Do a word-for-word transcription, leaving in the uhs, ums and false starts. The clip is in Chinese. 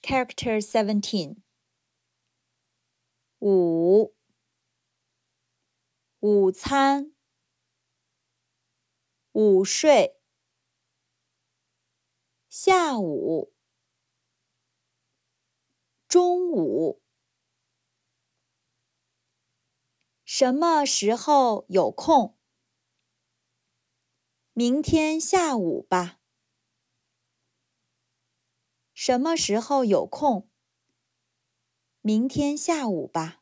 Character seventeen. 午，午餐，午睡，下午，中午。什么时候有空？明天下午吧。什么时候有空？明天下午吧。